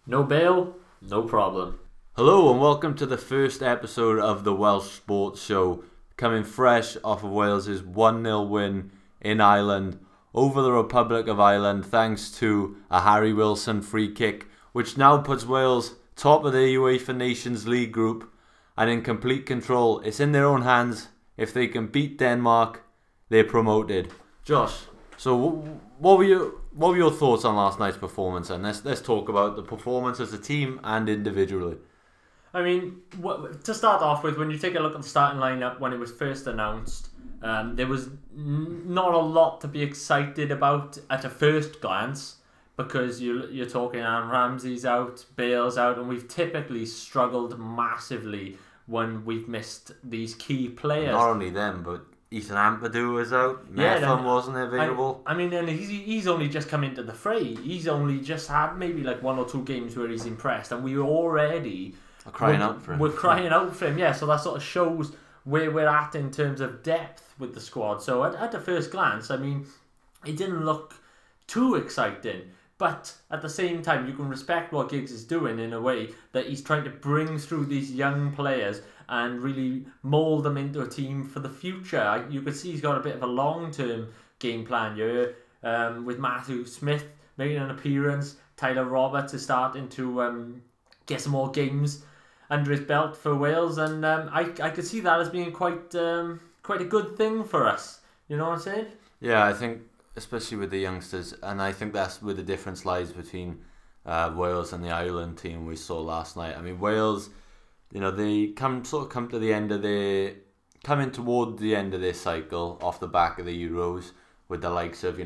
No bail, no problem. Hello and welcome to the first episode of the Welsh Sports Show, coming fresh off of Wales's 1-0 win in Ireland over the Republic of Ireland thanks to a Harry Wilson free kick, which now puts Wales top of the UEFA Nations League group and in complete control. It's in their own hands. If they can beat Denmark, they're promoted. Josh, so what were your thoughts on last night's performance? And let's talk about the performance as a team and individually. I mean, to start off with, when you take a look at the starting lineup when it was first announced, there was not a lot to be excited about at a first glance because you're talking Aaron Ramsey's out, Bale's out, and we've typically struggled massively when we've missed these key players. Not only them, but Ethan Ampadu was out. Metham wasn't available. I mean, and he's only just come into the fray. He's only just had maybe like one or two games where he's impressed, and we already crying out for him. We're crying out for him, yeah. So that sort of shows where we're at in terms of depth with the squad. So at the first glance, I mean, it didn't look too exciting. But at the same time, you can respect what Giggs is doing in a way that he's trying to bring through these young players and really mould them into a team for the future. You could see he's got a bit of a long-term game plan here with Matthew Smith making an appearance. Tyler Roberts is starting to get some more games under his belt for Wales, and I could see that as being quite a good thing for us. You know what I'm saying? Yeah, I think especially with the youngsters, and I think that's where the difference lies between Wales and the Ireland team we saw last night. I mean, Wales, they come to the end of coming toward the end of their cycle off the back of the Euros with the likes of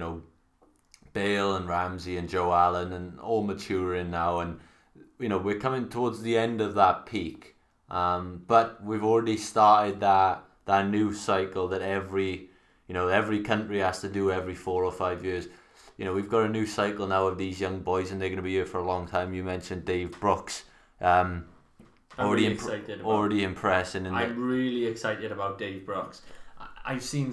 Bale and Ramsey and Joe Allen and all maturing now, and we're coming towards the end of that peak, but we've already started that new cycle that every country has to do every 4 or 5 years. We've got a new cycle now of these young boys, and they're going to be here for a long time. You mentioned Dave Brooks, already impressing. I'm really excited about Dave Brooks. I've seen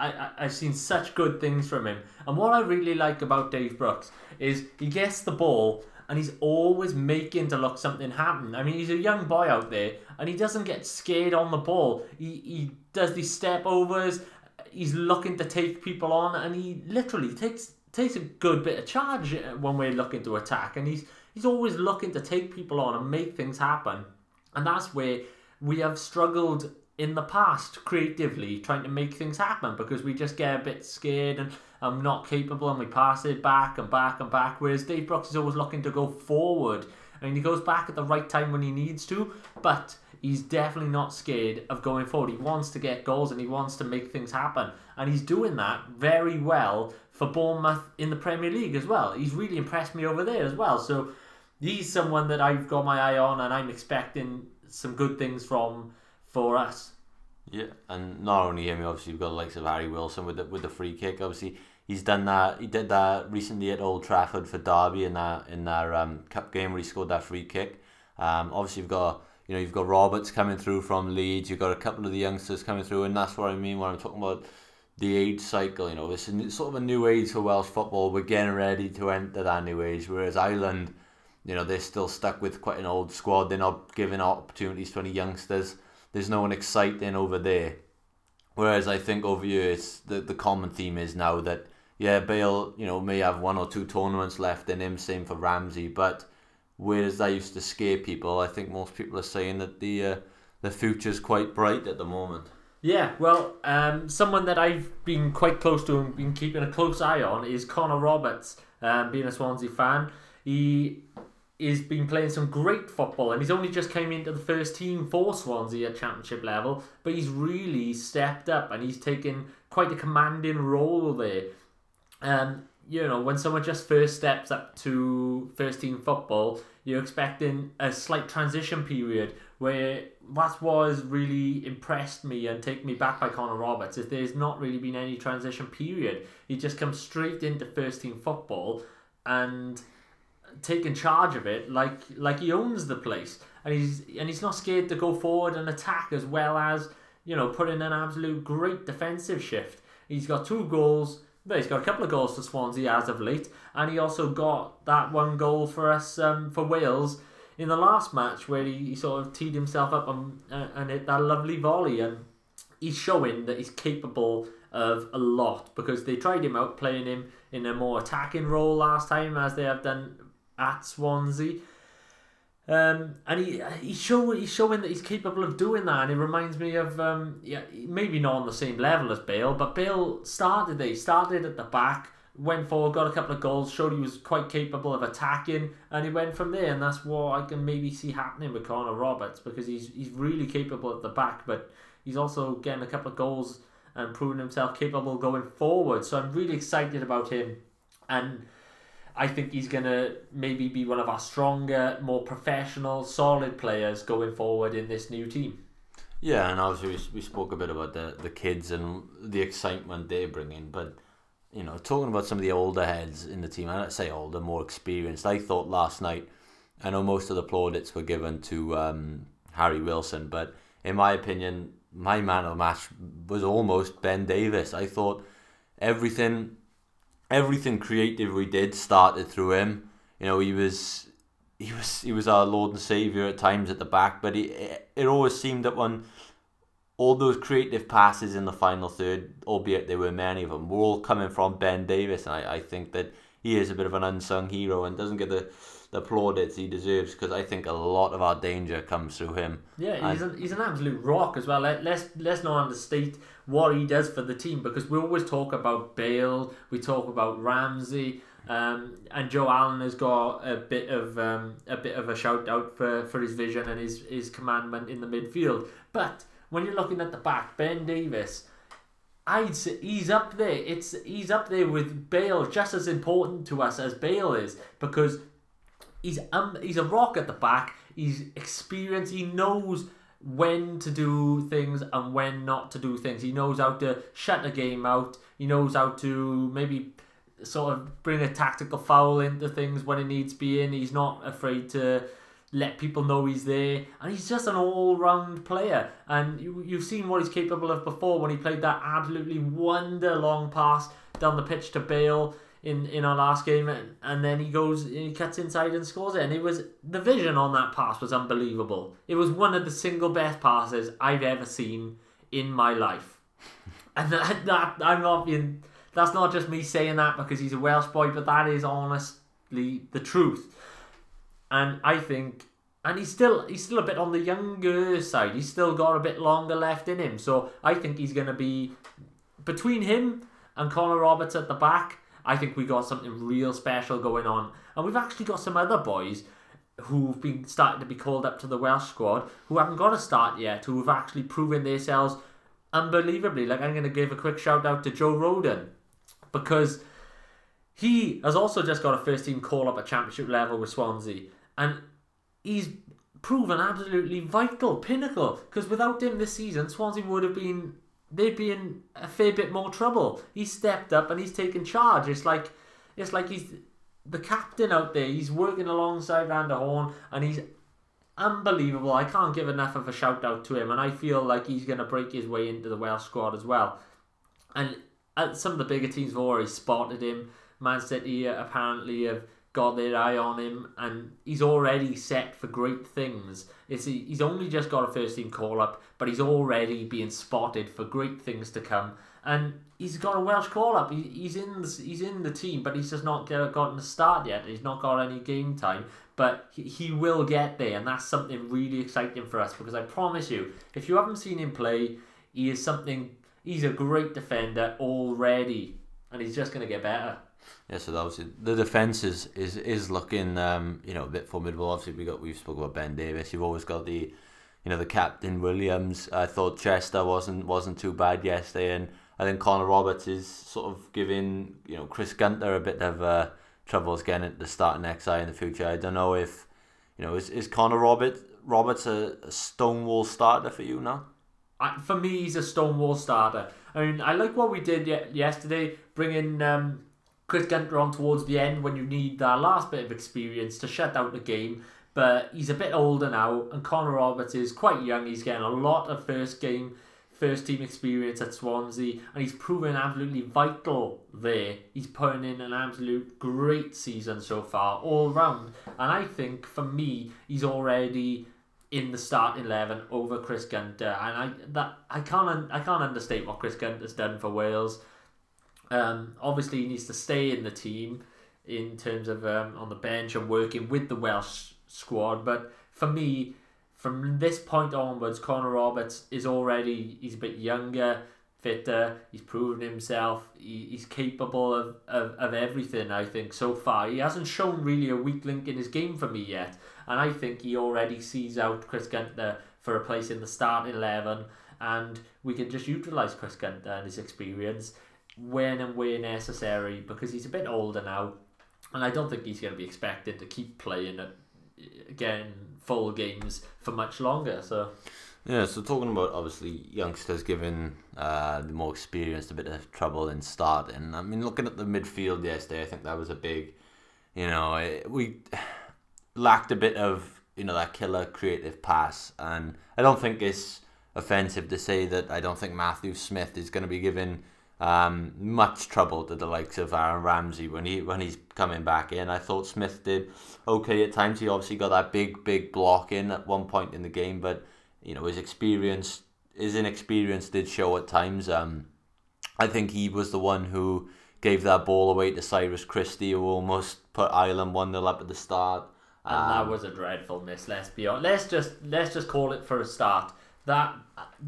such good things from him, and what I really like about Dave Brooks is he gets the ball and he's always making to look something happen. I mean, he's a young boy out there, and he doesn't get scared on the ball. He does these step overs. He's looking to take people on, and he literally takes a good bit of charge when we're looking to attack. And he's always looking to take people on and make things happen. And that's where we have struggled in the past creatively trying to make things happen because we just get a bit scared and I'm not capable, and we pass it back and back and back. Whereas Dave Brooks is always looking to go forward, and he goes back at the right time when he needs to, but he's definitely not scared of going forward. He wants to get goals and he wants to make things happen, and he's doing that very well for Bournemouth in the Premier League as well. He's really impressed me over there as well. So he's someone that I've got my eye on, and I'm expecting some good things for us. Yeah, and not only him, obviously you've got the likes of Harry Wilson with the free kick. Obviously he's done that. He did that recently at Old Trafford for Derby in that cup game where he scored that free kick. Obviously you've got Roberts coming through from Leeds. You've got a couple of the youngsters coming through, and that's what I mean when I'm talking about the age cycle. It's sort of a new age for Welsh football. We're getting ready to enter that new age, whereas Ireland, they're still stuck with quite an old squad. They're not giving opportunities to any youngsters. There's no one exciting over there. Whereas I think over here, it's the common theme is now that, yeah, Bale, may have 1 or 2 tournaments left in him, same for Ramsey, but whereas that used to scare people, I think most people are saying that the future's quite bright at the moment. Yeah, well, someone that I've been quite close to and been keeping a close eye on is Connor Roberts, being a Swansea fan. He has been playing some great football, and he's only just came into the first team for Swansea at championship level, but he's really stepped up and he's taken quite a commanding role there. When someone just first steps up to first team football, you're expecting a slight transition period where that's what has really impressed me and taken me back by Connor Roberts is there's not really been any transition period. He just comes straight into first team football and taking charge of it like he owns the place, and he's not scared to go forward and attack, as well as put in an absolute great defensive shift. He's got 2 goals. He's got a couple of goals for Swansea as of late, and he also got that one goal for us for Wales in the last match where he sort of teed himself up and hit that lovely volley, and he's showing that he's capable of a lot, because they tried him out playing him in a more attacking role last time, as they have done at Swansea. And he's showing that he's capable of doing that, and it reminds me of maybe not on the same level as Bale, but Bale started at the back, went forward, got a couple of goals, showed he was quite capable of attacking, and he went from there. And that's what I can maybe see happening with Connor Roberts, because he's really capable at the back, but he's also getting a couple of goals and proving himself capable going forward. So I'm really excited about him, and I think he's going to maybe be one of our stronger, more professional, solid players going forward in this new team. Yeah, and obviously we spoke a bit about the kids and the excitement they bring in, but talking about some of the older heads in the team, I don't say older, more experienced. I thought last night, I know most of the plaudits were given to Harry Wilson, but in my opinion, my man of the match was almost Ben Davies. I thought everything creative we did started through him. He was our Lord and Saviour at times at the back, but it always seemed that when all those creative passes in the final third, albeit there were many of them, were all coming from Ben Davies, and I think that he is a bit of an unsung hero and doesn't get the plaudits he deserves, because I think a lot of our danger comes through him. Yeah, he's an absolute rock as well. Let's not understate what he does for the team, because we always talk about Bale, we talk about Ramsey, and Joe Allen has got a bit of a shout out for his vision and his commandment in the midfield. But when you're looking at the back, Ben Davies, I'd say he's up there. He's up there with Bale, just as important to us as Bale is, because he's a rock at the back. He's experienced. He knows when to do things and when not to do things. He knows how to shut a game out. He knows how to maybe sort of bring a tactical foul into things when it needs to be in. He's not afraid to let people know he's there, and he's just an all-round player. And you've seen what he's capable of before when he played that absolutely wonder long pass down the pitch to Bale in our last game, and then he cuts inside and scores it. And it was, the vision on that pass was unbelievable. It was one of the single best passes I've ever seen in my life. And that I'm not being, that's not just me saying that because he's a Welsh boy, but that is honestly the truth. And I think, and he's still a bit on the younger side. He's still got a bit longer left in him. So I think he's going to be, between him and Connor Roberts at the back, I think we got something real special going on. And we've actually got some other boys who've been starting to be called up to the Welsh squad who haven't got a start yet, who have actually proven themselves unbelievably. Like, I'm going to give a quick shout out to Joe Roden, because he has also just got a first team call up at championship level with Swansea, and he's proven absolutely vital, pinnacle, because without him this season, Swansea they'd be in a fair bit more trouble. He's stepped up and he's taken charge. It's like he's the captain out there. He's working alongside Van der Horn, and he's unbelievable. I can't give enough of a shout out to him, and I feel like he's going to break his way into the Welsh squad as well. And some of the bigger teams have already spotted him. Man City apparently have got their eye on him, and he's already set for great things. He's only just got a first team call up, but he's already being spotted for great things to come. And he's got a Welsh call up. He's in the team, but he's just not gotten a start yet. He's not got any game time, but he will get there, and that's something really exciting for us, because I promise you, if you haven't seen him play, he's a great defender already, and he's just going to get better. Yeah, so obviously the defence is looking a bit formidable. Obviously we've spoken about Ben Davies. You've always got the captain Williams. I thought Chester wasn't too bad yesterday, and I think Connor Roberts is sort of giving Chris Gunter a bit of troubles getting into the starting XI in the future. I don't know if is Connor Roberts a stonewall starter for you now? For me, he's a stonewall starter. I mean, I like what we did yesterday, bringing Chris Gunter on towards the end when you need that last bit of experience to shut out the game. But he's a bit older now, and Connor Roberts is quite young. He's getting a lot of first first team experience at Swansea, and he's proven absolutely vital there. He's putting in an absolute great season so far, all round. And I think, for me, he's already in the starting 11 over Chris Gunter, and I can't understate what Chris Gunter's done for Wales. Obviously, he needs to stay in the team in terms of on the bench and working with the Welsh squad. But for me, from this point onwards, Connor Roberts he's a bit younger, fitter, he's proven himself, he's capable of everything, I think, so far. He hasn't shown really a weak link in his game for me yet, and I think he already sees out Chris Gunter for a place in the starting 11, and we can just utilise Chris Gunter and his experience when and where necessary, because he's a bit older now, and I don't think he's going to be expected to keep playing again full games for much longer. So talking about obviously youngsters giving the more experienced a bit of trouble in starting. I mean, looking at the midfield yesterday, I think that was a big, we lacked a bit of that killer creative pass, and I don't think it's offensive to say that I don't think Matthew Smith is going to be given much trouble to the likes of Aaron Ramsey when he's coming back in. I thought Smith did okay at times. He obviously got that big block in at one point in the game, but his inexperience did show at times. I think he was the one who gave that ball away to Cyrus Christie, who almost put Ireland 1-0 up at the start. And that was a dreadful miss. Let's be honest. Let's just call it for a start. That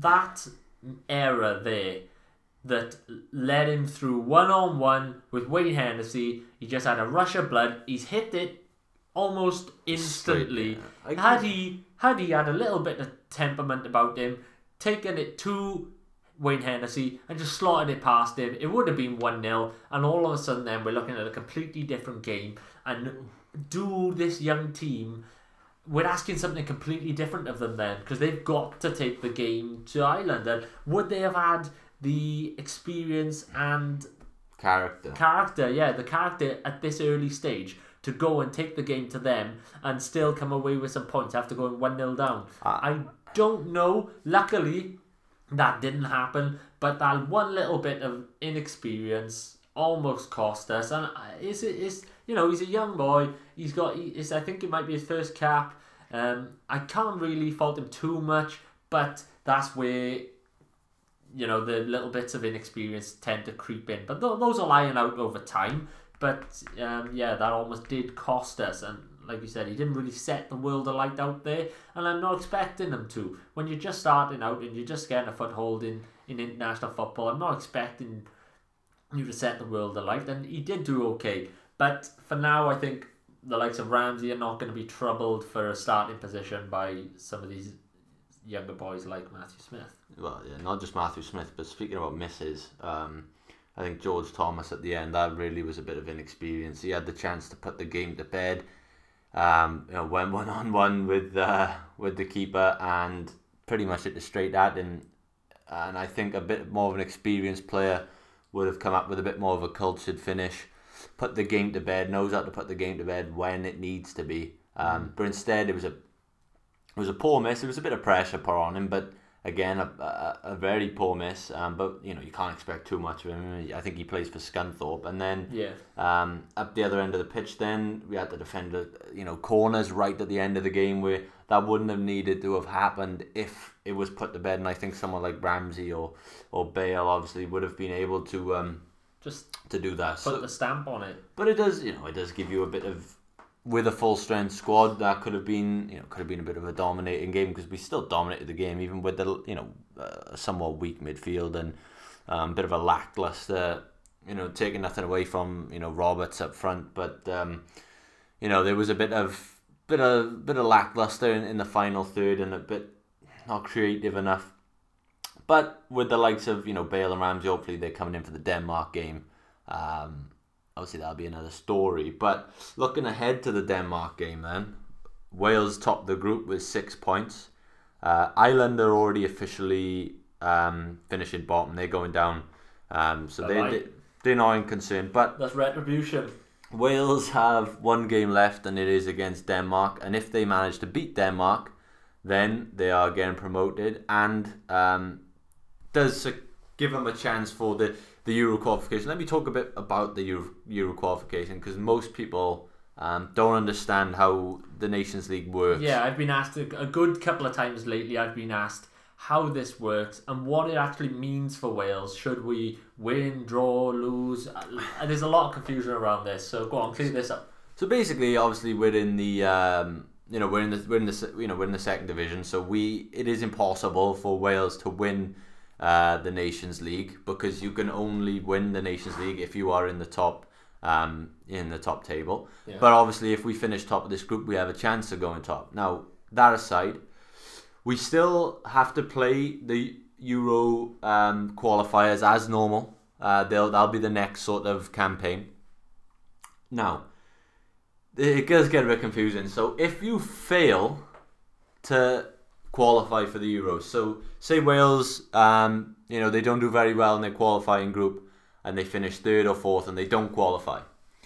error there that led him through 1-on-1 with Wayne Hennessy. He just had a rush of blood. He's hit it almost instantly. Straight, yeah. Had he had a little bit of temperament about him, taken it to Wayne Hennessy and just slotted it past him, it would have been 1-0, and all of a sudden then we're looking at a completely different game. And do this young team, we're asking something completely different of them then, because they've got to take the game to Ireland. And would they have had the experience and character the character at this early stage to go and take the game to them and still come away with some points after going 1-0 down? I don't know. Luckily, that didn't happen, but that one little bit of inexperience almost cost us. And he's a young boy. I think it might be his first cap. I can't really fault him too much, but that's where the little bits of inexperience tend to creep in. But those will iron out over time. But that almost did cost us. And like you said, he didn't really set the world alight out there, and I'm not expecting him to. When you're just starting out and you're just getting a foothold in international football, I'm not expecting you to set the world alight, and he did do okay. But for now, I think the likes of Ramsey are not going to be troubled for a starting position by some of these younger boys like Matthew Smith. Well, yeah, not just Matthew Smith, but speaking about misses, I think George Thomas at the end, that really was a bit of inexperience. He had the chance to put the game to bed. Went 1-on-1 with the keeper and pretty much hit it straight at him. And I think a bit more of an experienced player would have come up with a bit more of a cultured finish, put the game to bed, knows how to put the game to bed when it needs to be. But instead, it was a poor miss. There was a bit of pressure put on him, but again, a very poor miss. But you can't expect too much of him. I think he plays for Scunthorpe, and then up the other end of the pitch, then we had to defend corners right at the end of the game where that wouldn't have needed to have happened if it was put to bed. And I think someone like Ramsey or Bale obviously would have been able to to do that. Put the stamp on it. But it does give you a bit of, with a full strength squad, that could have been a bit of a dominating game, because we still dominated the game even with the somewhat weak midfield and a bit of a lackluster, taking nothing away from Roberts up front, but there was a bit of lackluster in the final third and a bit not creative enough. But with the likes of Bale and Ramsey, hopefully they're coming in for the Denmark game. Obviously, that'll be another story. But looking ahead to the Denmark game then, Wales topped the group with 6 points. Ireland are already officially finishing bottom. They're going down. They're not in concern. But that's retribution. Wales have one game left, and it is against Denmark. And if they manage to beat Denmark, then they are getting promoted. And does give them a chance for the Euro qualification. Let me talk a bit about the Euro qualification, because most people don't understand how the Nations League works. Yeah, I've been asked a good couple of times lately. I've been asked how this works and what it actually means for Wales. Should we win, draw, lose? There's a lot of confusion around this. So go on, clear this up. So basically, obviously, we're in the we're in the second division. So it is impossible for Wales to win the Nations League, because you can only win the Nations League if you are in the top table. Yeah. But obviously, if we finish top of this group, we have a chance of going top. Now, that aside, we still have to play the Euro qualifiers as normal. That'll be the next sort of campaign. Now, it does get a bit confusing. So if you fail to qualify for the Euros, so say Wales, they don't do very well in their qualifying group, and they finish 3rd or 4th, and they don't qualify.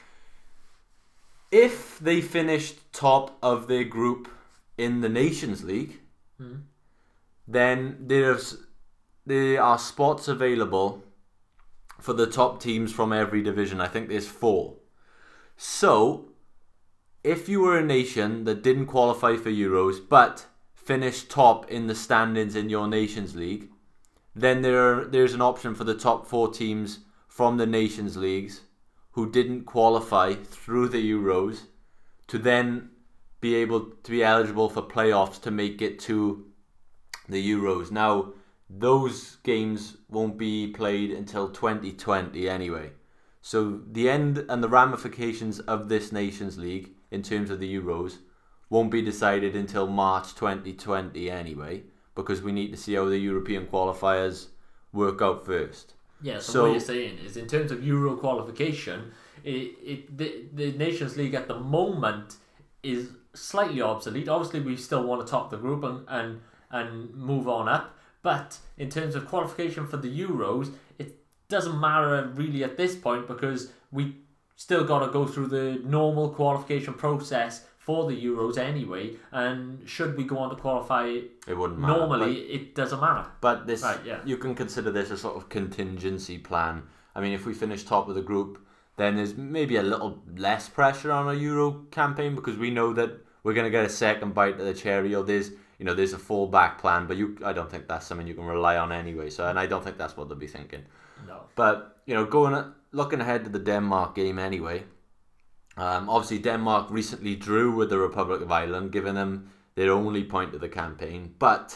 If they finished top of their group in the Nations League, then there are spots available for the top teams from every division. I think there's 4. So, if you were a nation that didn't qualify for Euros but finished top in the standings in your Nations League, then there's an option for the top 4 teams from the Nations Leagues who didn't qualify through the Euros to then be able to be eligible for playoffs to make it to the Euros. Now, those games won't be played until 2020 anyway. So the end and the ramifications of this Nations League in terms of the Euros won't be decided until March 2020 anyway, because we need to see how the European qualifiers work out first. Yeah, so what you're saying is, in terms of Euro qualification, the Nations League at the moment is slightly obsolete. Obviously, we still want to top the group and move on up. But in terms of qualification for the Euros, it doesn't matter really at this point, because we still got to go through the normal qualification process for the Euros anyway. And should we go on to qualify, it wouldn't matter. Normally, it doesn't matter. But this, right, yeah. You can consider this a sort of contingency plan. I mean, if we finish top of the group, then there's maybe a little less pressure on a Euro campaign, because we know that we're going to get a second bite of the cherry, or there's a fallback plan, but I don't think that's something you can rely on anyway. So, and I don't think that's what they'll be thinking. No. But looking ahead to the Denmark game anyway. Obviously, Denmark recently drew with the Republic of Ireland, giving them their only point of the campaign. But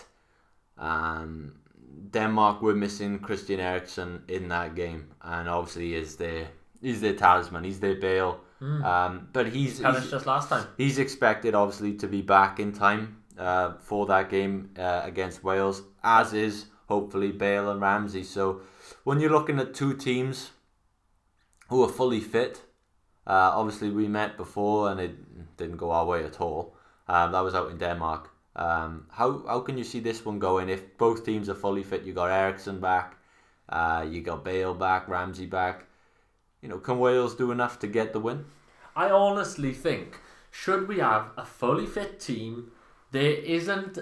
Denmark were missing Christian Eriksen in that game, and obviously he's their talisman, he's their Bale. But he's just last time. He's expected obviously to be back in time for that game against Wales, as is hopefully Bale and Ramsey. So when you're looking at 2 teams who are fully fit, obviously we met before and it didn't go our way at all. That was out in Denmark. How can you see this one going if both teams are fully fit? You got Eriksen back, you got Bale back, Ramsey back. Can Wales do enough to get the win? I honestly think, should we have a fully fit team, there isn't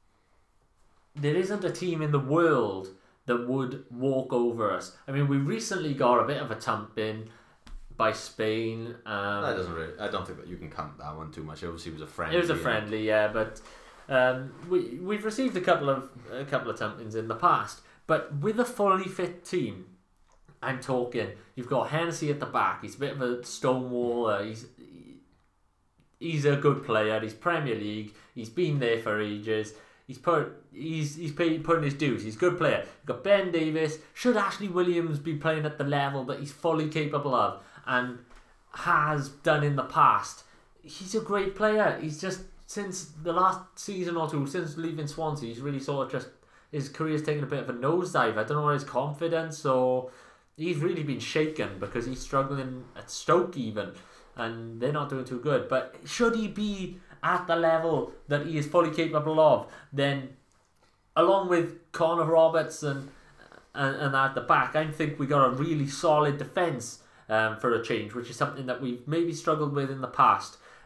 a team in the world that would walk over us. I mean, we recently got a bit of a thumping by Spain. That doesn't really. I don't think that you can count that one too much. Obviously, it was a friendly. It was a friendly, yeah, but we've received a couple of thumpings in the past. But with a fully fit team, I'm talking, you've got Hennessy at the back. He's a bit of a stonewall. He's a good player. He's Premier League. He's been there for ages. He's putting his dues. He's a good player. You've got Ben Davies. Should Ashley Williams be playing at the level that he's fully capable of and has done in the past? He's a great player. He's just, since the last season or two, since leaving Swansea, he's really sort of just, his career's taken a bit of a nosedive. I don't know, his confidence, or he's really been shaken because he's struggling at Stoke even, and they're not doing too good. But should he be at the level that he is fully capable of, then along with Connor Roberts and at the back, I think we got a really solid defence for a change, which is something that we've maybe struggled with in the past.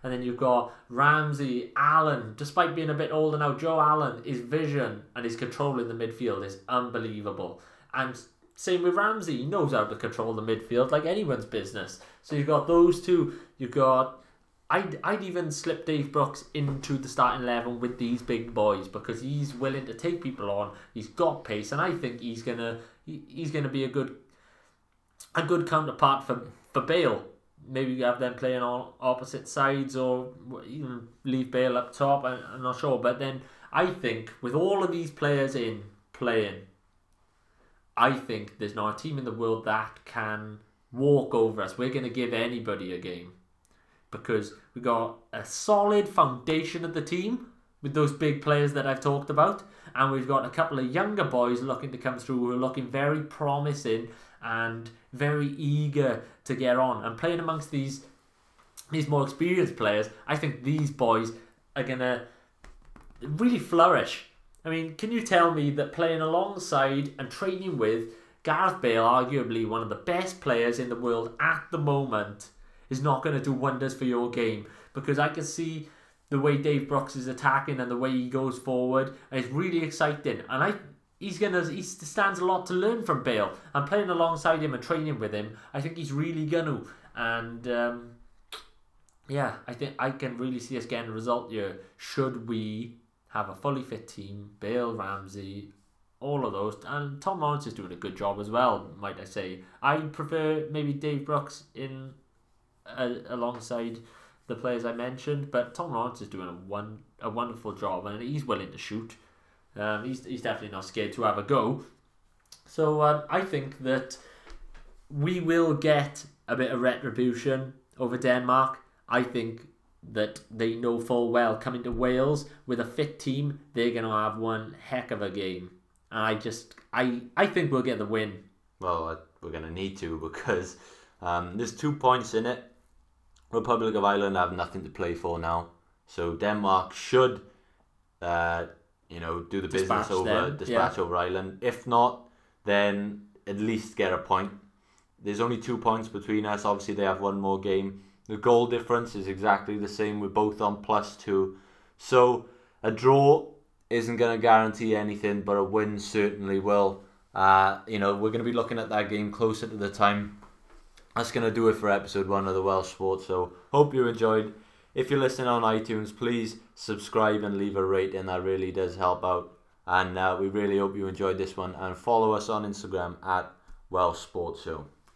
And then you've got Ramsey, Allen. Despite being a bit older now, Joe Allen, his vision and his control in the midfield is unbelievable. And same with Ramsey, he knows how to control the midfield like anyone's business. So you've got those two. You've got... I'd even slip Dave Brooks into the starting 11 with these big boys because he's willing to take people on. He's got pace, and I think he's gonna be a good counterpart for Bale. Maybe you have them playing on opposite sides, or even leave Bale up top. I'm not sure, but then I think with all of these players in playing, I think there's not a team in the world that can walk over us. We're gonna give anybody a game. Because we got a solid foundation of the team with those big players that I've talked about, and we've got a couple of younger boys looking to come through who are looking very promising and very eager to get on. And playing amongst these more experienced players, I think these boys are gonna really flourish. I mean, can you tell me that playing alongside and training with Gareth Bale, arguably one of the best players in the world at the moment, is not going to do wonders for your game? Because I can see the way Dave Brooks is attacking and the way he goes forward, and it's really exciting. And he stands a lot to learn from Bale. And playing alongside him and training with him, I think he's really gonna. And I think I can really see us getting a result here. Should we have a fully fit team, Bale, Ramsey, all of those, and Tom Lawrence is doing a good job as well, might I say. I prefer maybe Dave Brooks in alongside the players I mentioned, but Tom Lawrence is doing a wonderful job, and he's willing to shoot. He's definitely not scared to have a go. So I think that we will get a bit of retribution over Denmark. I think that they know full well coming to Wales with a fit team, they're going to have one heck of a game. And I think we'll get the win. Well, we're going to need to, because there's 2 points in it. Republic of Ireland have nothing to play for now, so Denmark should, do the business over Ireland. If not, then at least get a point. There's only 2 points between us. Obviously, they have one more game. The goal difference is exactly the same. We're both on +2, so a draw isn't going to guarantee anything, but a win certainly will. We're going to be looking at that game closer to the time. That's going to do it for episode 1 of the Welsh Sports Show. Hope you enjoyed. If you're listening on iTunes, please subscribe and leave a rating. That really does help out. And we really hope you enjoyed this one. And follow us on Instagram at Welsh Sports Show.